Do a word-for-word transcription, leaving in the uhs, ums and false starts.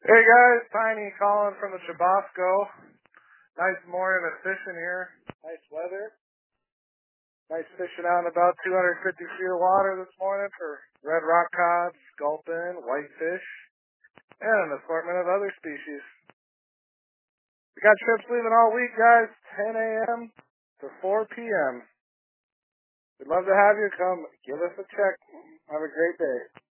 Hey guys, Tiny calling from the Chabasco. Nice morning of fishing here. Nice weather. Nice fishing out in about two hundred fifty feet of water this morning for red rock cod, sculpin, whitefish, and an assortment of other species. We got trips leaving all week, guys, ten a.m. to four p.m. We'd love to have you come give us a check. Have a great day.